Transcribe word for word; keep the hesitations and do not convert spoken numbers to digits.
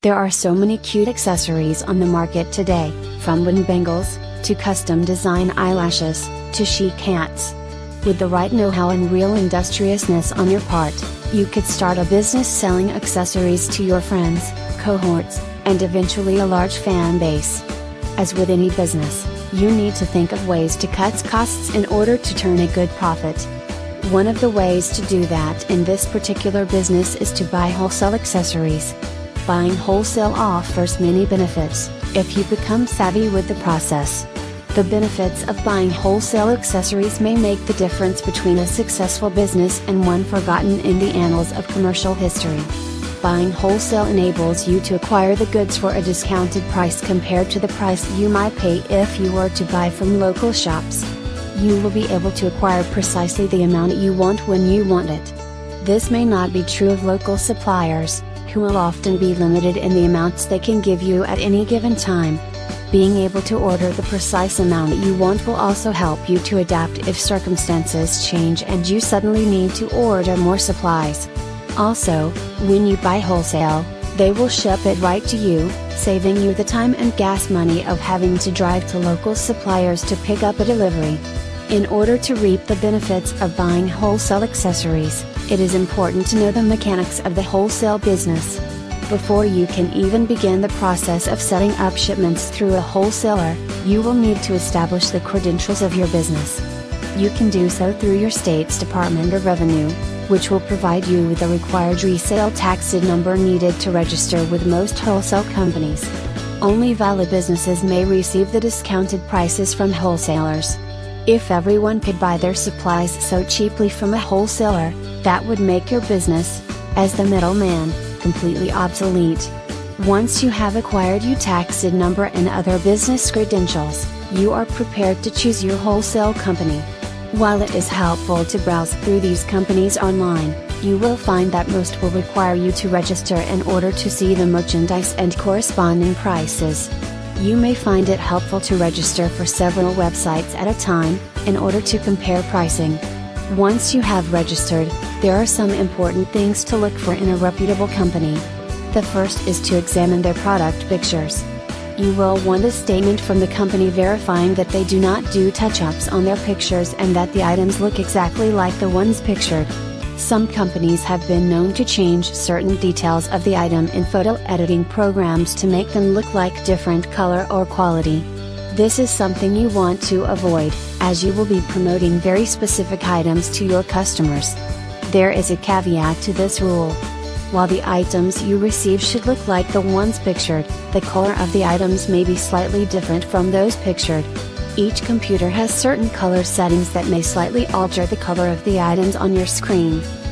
There are so many cute accessories on the market today, from wooden bangles, to custom design eyelashes, to chic hats. With the right know-how and real industriousness on your part, you could start a business selling accessories to your friends, cohorts, and eventually a large fan base. As with any business, you need to think of ways to cut costs in order to turn a good profit. One of the ways to do that in this particular business is to buy wholesale accessories. Buying wholesale offers many benefits, if you become savvy with the process. The benefits of buying wholesale accessories may make the difference between a successful business and one forgotten in the annals of commercial history. Buying wholesale enables you to acquire the goods for a discounted price compared to the price you might pay if you were to buy from local shops. You will be able to acquire precisely the amount you want when you want it. This may not be true of local suppliers, who will often be limited in the amounts they can give you at any given time. Being able to order the precise amount you want will also help you to adapt if circumstances change and you suddenly need to order more supplies. Also, when you buy wholesale, they will ship it right to you, saving you the time and gas money of having to drive to local suppliers to pick up a delivery. In order to reap the benefits of buying wholesale accessories, it is important to know the mechanics of the wholesale business. Before you can even begin the process of setting up shipments through a wholesaler, you will need to establish the credentials of your business. You can do so through your state's Department of Revenue, which will provide you with the required resale tax I D number needed to register with most wholesale companies. Only valid businesses may receive the discounted prices from wholesalers. If everyone could buy their supplies so cheaply from a wholesaler, that would make your business, as the middleman, completely obsolete. Once you have acquired your tax I D number and other business credentials, you are prepared to choose your wholesale company. While it is helpful to browse through these companies online, you will find that most will require you to register in order to see the merchandise and corresponding prices. You may find it helpful to register for several websites at a time, in order to compare pricing. Once you have registered, there are some important things to look for in a reputable company. The first is to examine their product pictures. You will want a statement from the company verifying that they do not do touch-ups on their pictures and that the items look exactly like the ones pictured. Some companies have been known to change certain details of the item in photo editing programs to make them look like different color or quality. This is something you want to avoid, as you will be promoting very specific items to your customers. There is a caveat to this rule. While the items you receive should look like the ones pictured, the color of the items may be slightly different from those pictured. Each computer has certain color settings that may slightly alter the color of the items on your screen.